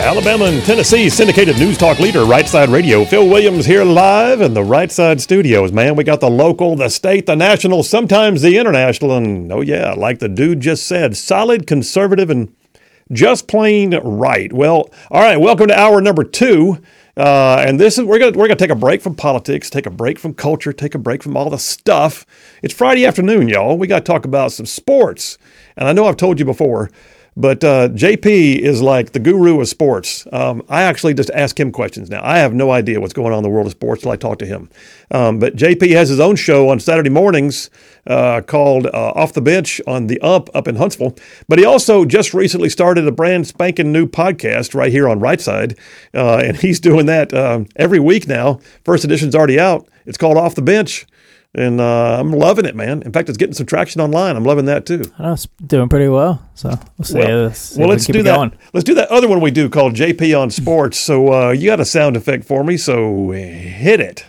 Alabama and Tennessee syndicated news talk leader, Right Side Radio. Phil Williams here live in the Right Side studios, man. We got the local, the state, the national, sometimes the international, and oh yeah, like the dude just said, solid, conservative, and just plain right. Well, all right, welcome to hour number 2. And this is we're gonna take a break from politics, take a break from culture, take a break from all the stuff. It's Friday afternoon, y'all. We got to talk about some sports, and I know I've told you before, but JP is like the guru of sports. I actually just ask him questions now. I have no idea what's going on in the world of sports till I talk to him. But JP has his own show on Saturday mornings called Off the Bench on the up in Huntsville. But he also just recently started a brand spanking new podcast right here on Right Side. And he's doing that every week now. First edition's already out. It's called Off the Bench. And I'm loving it, man. In fact, it's getting some traction online. I'm loving that too. I know it's doing pretty well. So we'll see. Let's do that. Going. Let's do that other one we do called JP on Sports. So you got a sound effect for me, so hit it.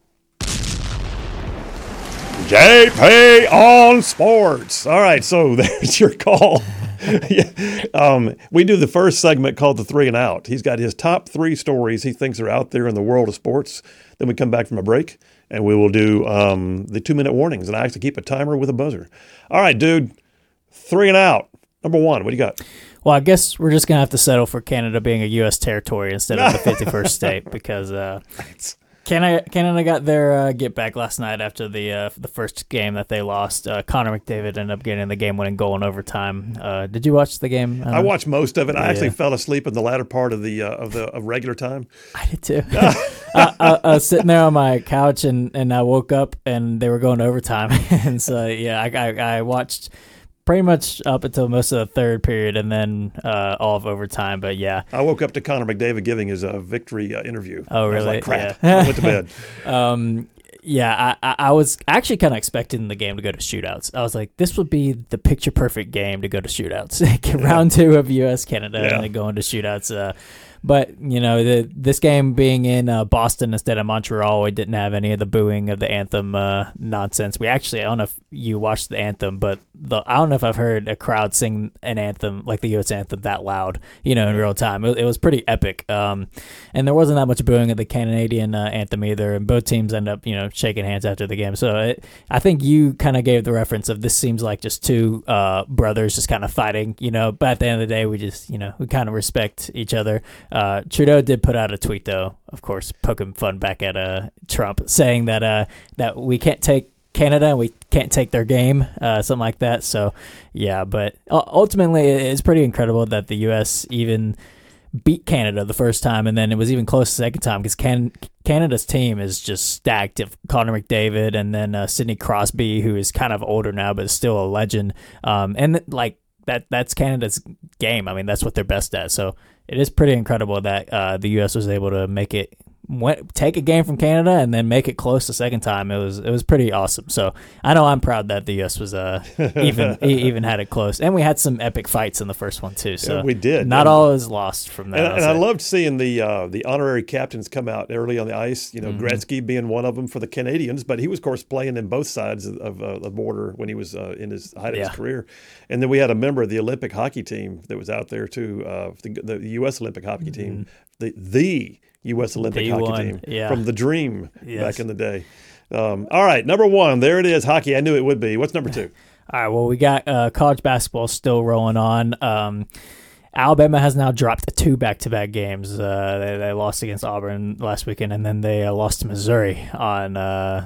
JP on Sports. All right, so there's your call. We do the first segment called the 3 and Out. He's got his top 3 stories he thinks are out there in the world of sports. Then we come back from a break, and we will do the 2-minute warnings. And I actually keep a timer with a buzzer. All right, dude, 3 and Out. Number 1, what do you got? Well, I guess we're just going to have to settle for Canada being a U.S. territory instead of the 51st state because Canada got their get back last night after the first game that they lost. Connor McDavid ended up getting the game-winning goal in overtime. Did you watch the game? I watched most of it. I actually fell asleep in the latter part of the regular time. I did too. I was sitting there on my couch and I woke up and they were going to overtime, and so I watched pretty much up until most of the third period and then all of overtime. But yeah, I woke up to Connor McDavid giving his victory interview. Oh, really? I was like, crap. Yeah. I went to bed. I was actually kind of expecting the game to go to shootouts. I was like, this would be the picture-perfect game to go to shootouts. Round 2 of U.S.-Canada and then go into shootouts. But, you know, this game being in Boston instead of Montreal, we didn't have any of the booing of the anthem nonsense. We actually, I don't know if you watched the anthem, but I don't know if I've heard a crowd sing an anthem, like the U.S. anthem, that loud, you know, in real time. It was pretty epic. And there wasn't that much booing of the Canadian anthem either. And both teams end up, you know, shaking hands after the game. So I think you kind of gave the reference of this seems like just two brothers just kind of fighting, you know, but at the end of the day, we just, you know, we kind of respect each other. Trudeau did put out a tweet, though, of course, poking fun back at Trump, saying that we can't take Canada and we can't take their game, something like that. So, yeah, but ultimately it's pretty incredible that the U.S. even beat Canada the first time, and then it was even close the second time because Canada's team is just stacked of Connor McDavid and then Sidney Crosby, who is kind of older now but is still a legend. And like that's Canada's game. I mean, that's what they're best at. So it is pretty incredible that the U.S. was able to take a game from Canada and then make it close the second time. It was pretty awesome. So I know I'm proud that the U.S. was even had it close, and we had some epic fights in the first one too. So we did. Not all is lost from that. And I loved seeing the honorary captains come out early on the ice. You know, Gretzky being one of them for the Canadians, but he was of course playing in both sides of the border when he was in his height of his career. And then we had a member of the Olympic hockey team that was out there too, the U.S. Olympic hockey team, the U.S. Olympic hockey team from the Dream back in the day. All right, number 1, there it is, hockey. I knew it would be. What's number 2? All right, well, we got college basketball still rolling on. Alabama has now dropped 2 back-to-back games. They lost against Auburn last weekend, and then they lost to Missouri on,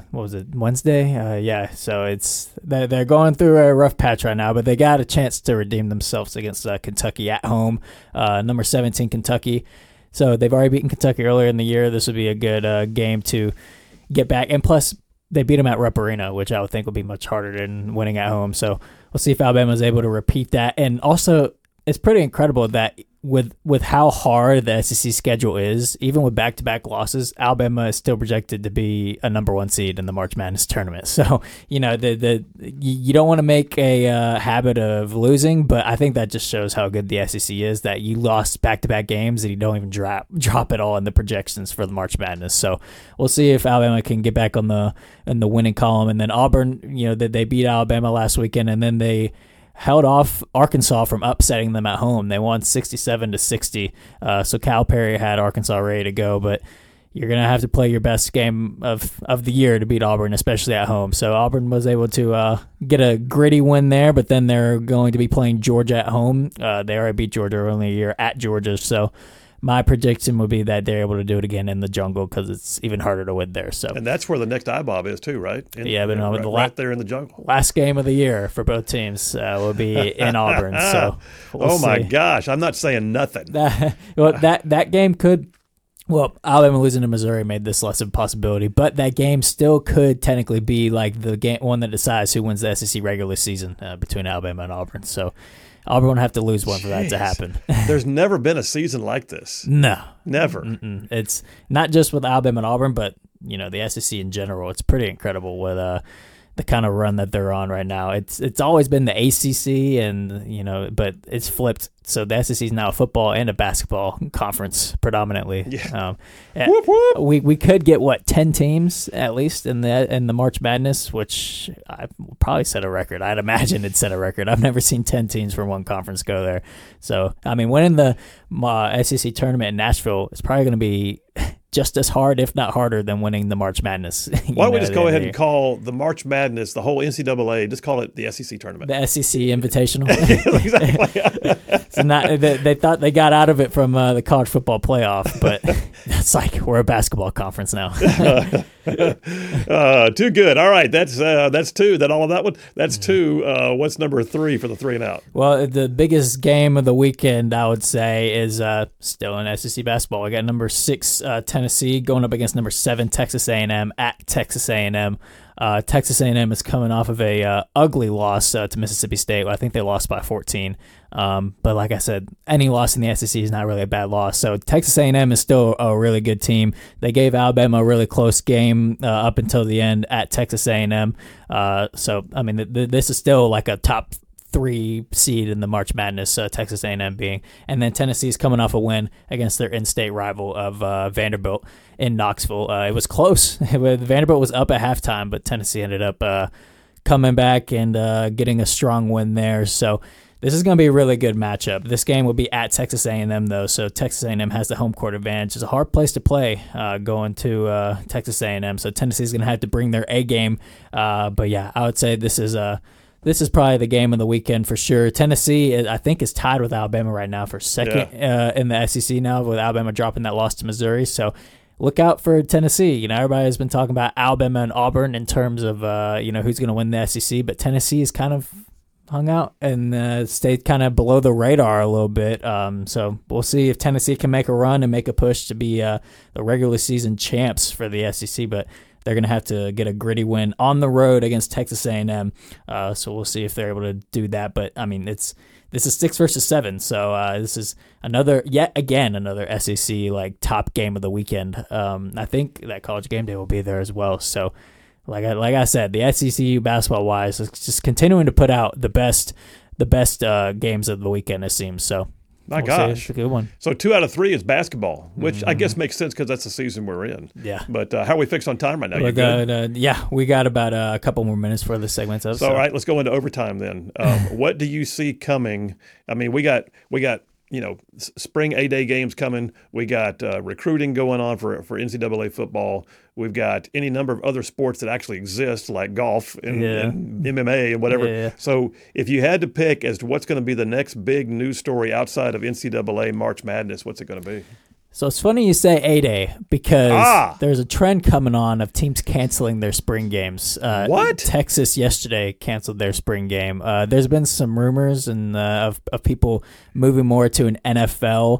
Wednesday? So they're going through a rough patch right now, but they got a chance to redeem themselves against Kentucky at home, number 17 Kentucky. So they've already beaten Kentucky earlier in the year. This would be a good game to get back. And plus, they beat them at Rupp Arena, which I would think would be much harder than winning at home. So we'll see if Alabama is able to repeat that. And also, it's pretty incredible that with how hard the SEC schedule is, even with back-to-back losses, Alabama is still projected to be a number 1 seed in the March Madness tournament. So, you know, you don't want to make a habit of losing, but I think that just shows how good the SEC is, that you lost back-to-back games and you don't even drop it all in the projections for the March Madness. So we'll see if Alabama can get back in the winning column. And then Auburn, you know, they beat Alabama last weekend, and then they held off Arkansas from upsetting them at home. They won 67-60. So Calipari had Arkansas ready to go, but you're going to have to play your best game of the year to beat Auburn, especially at home. So Auburn was able to get a gritty win there, but then they're going to be playing Georgia at home. They already beat Georgia earlier in the year at Georgia. So my prediction would be that they're able to do it again in the jungle because it's even harder to win there. So, and that's where the next IBOB is too, right? But right there in the jungle. Last game of the year for both teams will be in Auburn. So, my gosh, I'm not saying nothing. That game could. Well, Alabama losing to Missouri made this less of a possibility, but that game still could technically be like the game one that decides who wins the SEC regular season between Alabama and Auburn. So Auburn would have to lose one for that to happen. There's never been a season like this. No. Never. Mm-mm. It's not just with Alabama and Auburn, but the SEC in general. It's pretty incredible with the kind of run that they're on right now. It's always been the ACC, and but it's flipped. So the SEC is now a football and a basketball conference predominantly. Yeah. Whoop, whoop. We could get 10 teams at least in the March Madness, which I probably set a record. I'd imagine it'd set a record. I've never seen 10 teams from one conference go there. So I mean, winning the SEC tournament in Nashville is probably going to be just as hard, if not harder, than winning the March Madness. Why don't we just go ahead and call the March Madness, the whole NCAA, just call it the SEC tournament. The SEC Invitational. Exactly. So they thought they got out of it from the college football playoff, but it's like we're a basketball conference now. Too good. All right, that's two. That all of that one. That's two. What's number 3 for the 3 and out? Well, the biggest game of the weekend, I would say, is still in SEC basketball. We got number 6 Tennessee going up against number 7 Texas A&M at Texas A&M. Texas A&M is coming off of a ugly loss to Mississippi State. I think they lost by 14. But like I said, any loss in the SEC is not really a bad loss. So Texas A&M is still a really good team. They gave Alabama a really close game up until the end at Texas A&M. So I mean, this is still like a top 3 seed in the March Madness, Texas A&M being. And then Tennessee's coming off a win against their in-state rival of Vanderbilt in Knoxville. It was close. Vanderbilt was up at halftime, but Tennessee ended up coming back and getting a strong win there. So this is going to be a really good matchup. This game will be at Texas A&M, though, so Texas A&M has the home court advantage. It's a hard place to play going to Texas A&M, so Tennessee's going to have to bring their A game. But, yeah, I would say this is probably the game of the weekend for sure. Tennessee, I think, is tied with Alabama right now for second in the SEC now, with Alabama dropping that loss to Missouri. So look out for Tennessee. Everybody has been talking about Alabama and Auburn in terms of who's going to win the SEC, but Tennessee is kind of hung out and stayed kind of below the radar a little bit. So we'll see if Tennessee can make a run and make a push to be the regular season champs for the SEC, but they're going to have to get a gritty win on the road against Texas A&M. So we'll see if they're able to do that. But, I mean, this is 6 versus 7, so this is another SEC like top game of the weekend. I think that College Game Day will be there as well. So like I said, the SEC basketball wise is just continuing to put out the best games of the weekend, it seems. So my gosh, it's a good one. So 2 out of 3 is basketball, which I guess makes sense because that's the season we're in. Yeah. But how are we fixed on time right now? You good? We got about a couple more minutes for the segments up. So all right, let's go into overtime then. What do you see coming? I mean, we got spring A-Day games coming. We got recruiting going on for NCAA football. We've got any number of other sports that actually exist, like golf and MMA and whatever. Yeah. So if you had to pick as to what's going to be the next big news story outside of NCAA March Madness, what's it going to be? So it's funny you say A-Day because there's a trend coming on of teams canceling their spring games. What? Texas yesterday canceled their spring game. There's been some rumors of people moving more to an NFL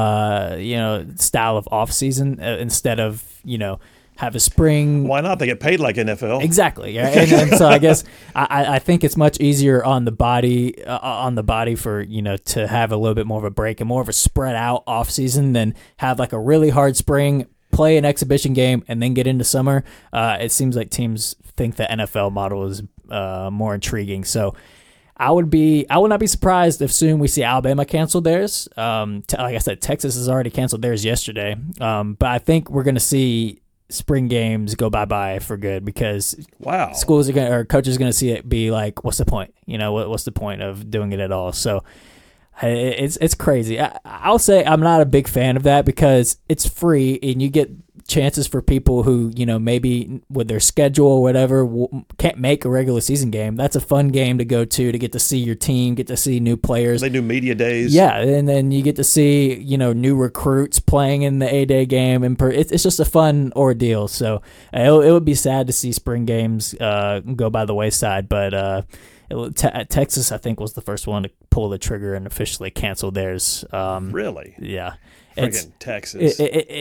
style of off season instead of have a spring. Why not? They get paid like NFL. Exactly. And so I guess I think it's much easier on the body for, to have a little bit more of a break and more of a spread out off season than have like a really hard spring, play an exhibition game, and then get into summer. It seems like teams think the NFL model is more intriguing. So I would not be surprised if soon we see Alabama cancel theirs. Like I said, Texas has already canceled theirs yesterday. But I think we're going to see spring games go bye-bye for good, because schools are going or coaches are going to see it be like, what's the point? What's the point of doing it at all? So it's crazy. I'll say I'm not a big fan of that, because it's free and you get chances for people who, maybe with their schedule or whatever can't make a regular season game. That's a fun game to go to get to see your team, get to see new players. They do media days. Yeah, and then you get to see, new recruits playing in the A-Day game, and it's just a fun ordeal. So it would be sad to see spring games go by the wayside, but Texas, I think, was the first one to pull the trigger and officially cancel theirs. Really? Yeah. Friggin' Texas.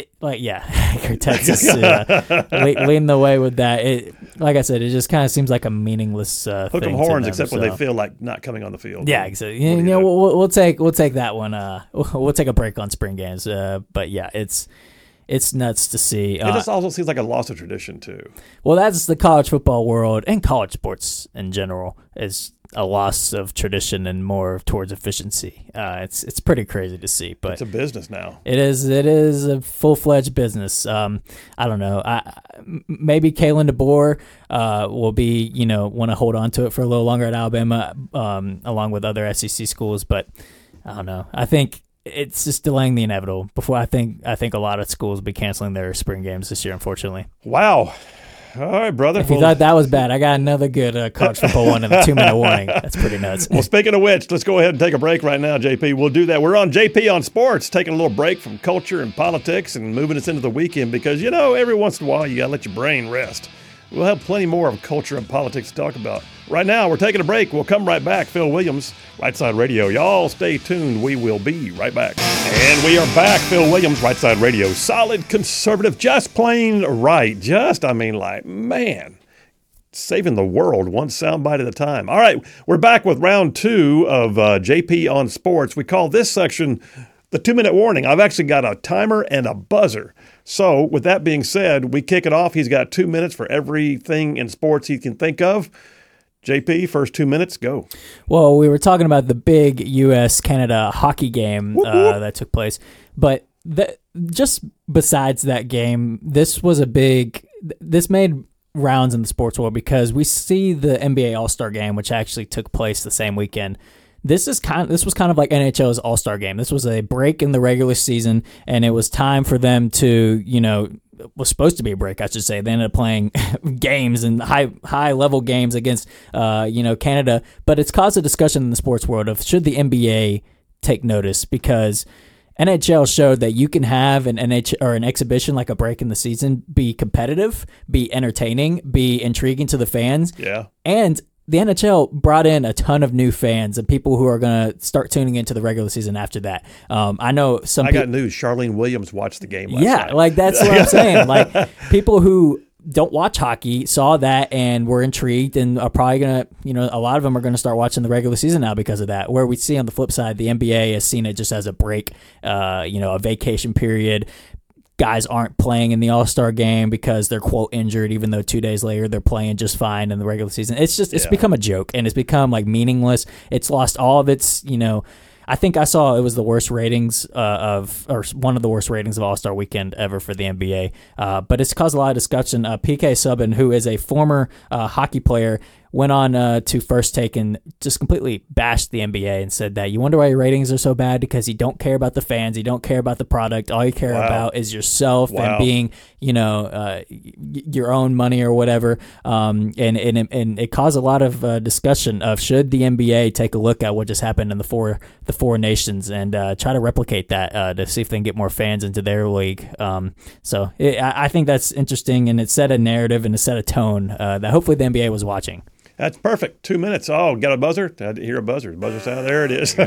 Texas leading the way with that. Like I said, it just kind of seems like a meaningless hook thing 'em horns, them, except when they feel like not coming on the field. Yeah, exactly. We'll take that one. We'll take a break on spring games. But yeah, it's nuts to see. It just also seems like a loss of tradition too. Well, that's the college football world, and college sports in general is a loss of tradition and more towards efficiency. It's pretty crazy to see, but it's a business now. It is a full-fledged business. I don't know. Maybe Kalen DeBoer will be, want to hold on to it for a little longer at Alabama, along with other SEC schools, but I don't know. I think it's just delaying the inevitable. I think a lot of schools will be canceling their spring games this year, unfortunately. Wow. All right, brother. If you thought that was bad, I got another good college football one in the 2-minute warning. That's pretty nuts. Well, speaking of which, let's go ahead and take a break right now, JP. We'll do that. We're on JP on Sports, taking a little break from culture and politics and moving us into the weekend because, every once in a while you got to let your brain rest. We'll have plenty more of culture and politics to talk about. Right now, we're taking a break. We'll come right back. Phil Williams, Right Side Radio. Y'all stay tuned. We will be right back. And we are back. Phil Williams, Right Side Radio. Solid conservative, just plain right. Saving the world one soundbite at a time. All right, we're back with round 2 of JP on Sports. We call this section the 2-minute warning. I've actually got a timer and a buzzer. So with that being said, we kick it off. He's got 2 minutes for everything in sports he can think of. JP, first 2 minutes, go. Well, we were talking about the big U.S.-Canada hockey game that took place. But just besides that game, this made rounds in the sports world because we see the NBA All-Star game, which actually took place the same weekend. This was kind of like NHL's All-Star game. This was a break in the regular season, and it was time for them to, was supposed to be a break, I should say. They ended up playing games and high level games against, Canada. But it's caused a discussion in the sports world of should the NBA take notice, because NHL showed that you can have an exhibition like a break in the season be competitive, be entertaining, be intriguing to the fans. Yeah. And the NHL brought in a ton of new fans and people who are going to start tuning into the regular season after that. I know I got news. Charlene Williams watched the game last night. Like that's what I'm saying. Like people who don't watch hockey saw that and were intrigued and are probably going to, a lot of them are going to start watching the regular season now because of that. Where we see on the flip side, the NBA has seen it just as a break, a vacation period. Guys aren't playing in the All-Star game because they're, quote, injured, even though 2 days later they're playing just fine in the regular season. It's become a joke, and it's become, meaningless. It's lost all of its, I think I saw it was the worst ratings or one of the worst ratings of All-Star Weekend ever for the NBA. But it's caused a lot of discussion. PK Subban, who is a former hockey player, went on to First Take and just completely bashed the NBA and said that you wonder why your ratings are so bad because you don't care about the fans, you don't care about the product, all you care about is yourself and being, your own money or whatever. And it caused a lot of discussion of should the NBA take a look at what just happened in the four nations and try to replicate that to see if they can get more fans into their league. I think that's interesting, and it set a narrative and it set a tone that hopefully the NBA was watching. That's perfect. 2 minutes. Oh, got a buzzer? I didn't hear a buzzer. Buzzer sound. There it is.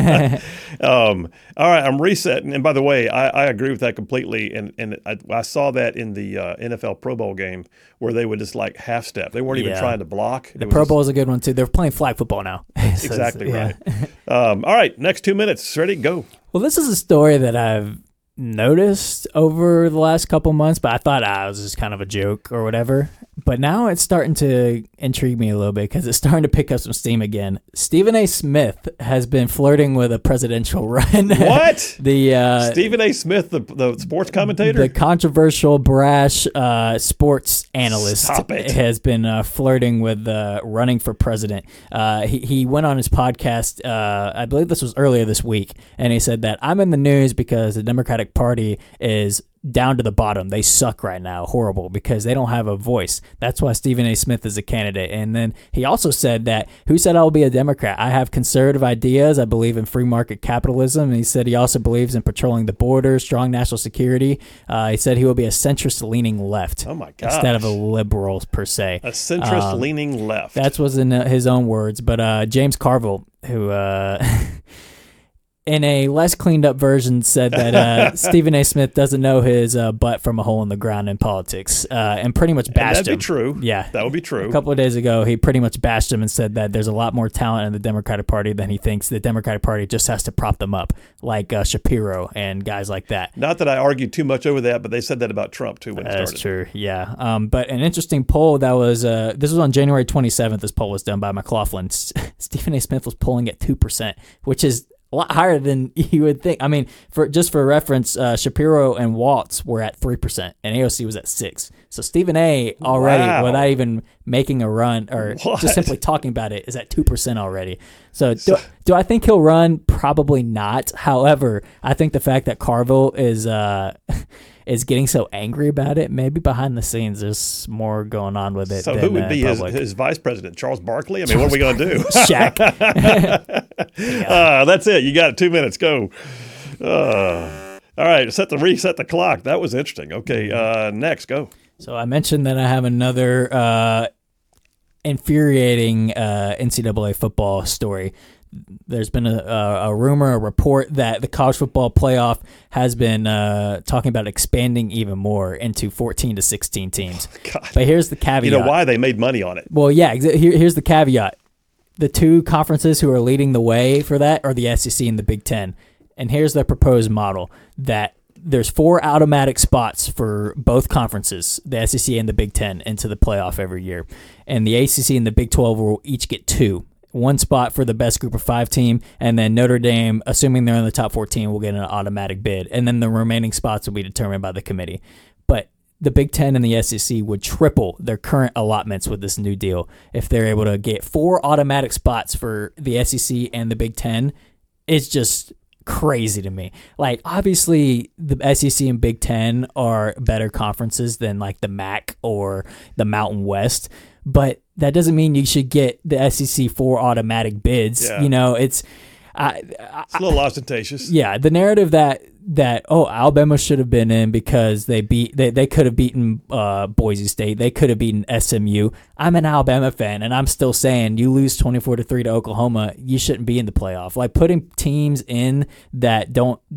All right, I'm resetting. And by the way, I agree with that completely. And I saw that in the NFL Pro Bowl game where they would just half step. They weren't even trying to block. The Pro Bowl is a good one too. They're playing flag football now. Exactly right. All right, next 2 minutes. Ready? Go. Well, this is a story that I've noticed over the last couple months, but I thought it was just kind of a joke or whatever. But now it's starting to intrigue me a little bit because it's starting to pick up some steam again. Stephen A. Smith has been flirting with a presidential run. What? Stephen A. Smith, the sports commentator? The controversial, brash sports analyst has been flirting with running for president. He went on his podcast, I believe this was earlier this week, and he said that I'm in the news because the Democratic Party is down to the bottom. They suck right now, horrible, because they don't have a voice. That's why Stephen A. Smith is a candidate. And then he also said that, who said I'll be a Democrat? I have conservative ideas. I believe in free market capitalism. And he said he also believes in patrolling the border, strong national security. He said he will be a centrist-leaning left. Oh my gosh. Instead of a liberal, per se. A centrist-leaning left. That was in his own words. But James Carville, who... in a less cleaned up version, said that Stephen A. Smith doesn't know his butt from a hole in the ground in politics, and pretty much bashed him. That'd be true. Yeah, that would be true. A couple of days ago, he pretty much bashed him and said that there's a lot more talent in the Democratic Party than he thinks. The Democratic Party just has to prop them up, like Shapiro and guys like that. Not that I argued too much over that, but they said that about Trump too when he started. That's true. Yeah. But an interesting poll that was this was on January 27th. This poll was done by McLaughlin. Stephen A. Smith was polling at 2%, which is a lot higher than you would think. I mean, for reference, Shapiro and Waltz were at 3%, and AOC was at 6%. So Stephen A. already, without even making a run or just simply talking about it, is at 2% already. So do I think he'll run? Probably not. However, I think the fact that Carville is getting so angry about it, maybe behind the scenes there's more going on with it. So who would be his vice president? Charles Barkley? I mean, what are we going to do? Shaq. That's it. You got 2 minutes. Go. All right. Reset the clock. That was interesting. Okay. Next, go. So I mentioned that I have another infuriating NCAA football story. There's been a rumor, a report that the college football playoff has been talking about expanding even more into 14 to 16 teams. God. But here's the caveat. You know why? They made money on it. Well, yeah. Here's the caveat. The two conferences who are leading the way for that are the SEC and the Big Ten. And here's the proposed model that there's 4 automatic spots for both conferences, the SEC and the Big Ten, into the playoff every year. And the ACC and the Big 12 will each get 2. 1 spot for the best group of 5 team, and then Notre Dame, assuming they're in the top 14, will get an automatic bid. And then the remaining spots will be determined by the committee. But the Big Ten and the SEC would triple their current allotments with this new deal. If they're able to get 4 automatic spots for the SEC and the Big Ten, it's just crazy to me. Like, obviously, the SEC and Big Ten are better conferences than like the MAC or the Mountain West, but that doesn't mean you should get the SEC 4 automatic bids. Yeah. You know, it's a little ostentatious. Yeah, the narrative that Alabama should have been in because they could have beaten Boise State, they could have beaten SMU. I'm an Alabama fan, and I'm still saying you lose 24-3 to Oklahoma, you shouldn't be in the playoff. Like, putting teams in that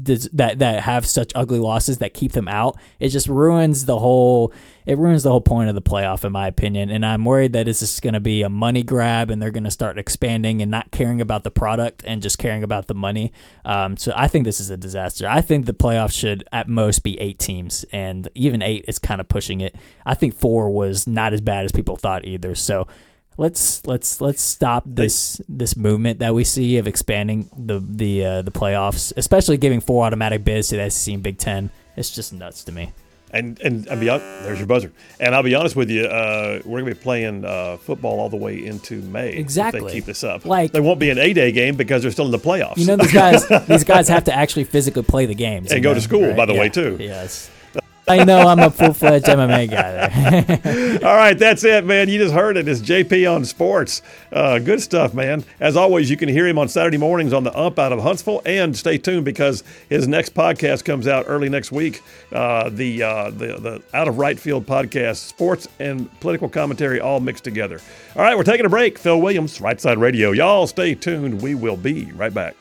that have such ugly losses that keep them out, it just ruins the whole. It ruins the whole point of the playoff, in my opinion. And I'm worried that it's just going to be a money grab, and they're going to start expanding and not caring about the product and just caring about the money. So I think this is a disaster. I think the playoff should at most be 8 teams, and even 8 is kind of pushing it. I think 4 was not as bad as people thought either. So let's stop this movement that we see of expanding the playoffs, especially giving 4 automatic bids to the SEC and Big Ten. It's just nuts to me. And I'll be honest, there's your buzzer. And I'll be honest with you, we're going to be playing football all the way into May. Exactly. If they keep this up. Like, there won't be an 8-day game because they're still in the playoffs. You know, these guys have to actually physically play the games. And go to school, right? By the way, too. Yes. I know I'm a full-fledged MMA guy there. All right, that's it, man. You just heard it. It's JP on Sports. Good stuff, man. As always, you can hear him on Saturday mornings on the Ump out of Huntsville, and stay tuned because his next podcast comes out early next week. The Out of Right Field podcast, sports and political commentary all mixed together. All right, we're taking a break. Phil Williams, Right Side Radio. Y'all stay tuned. We will be right back.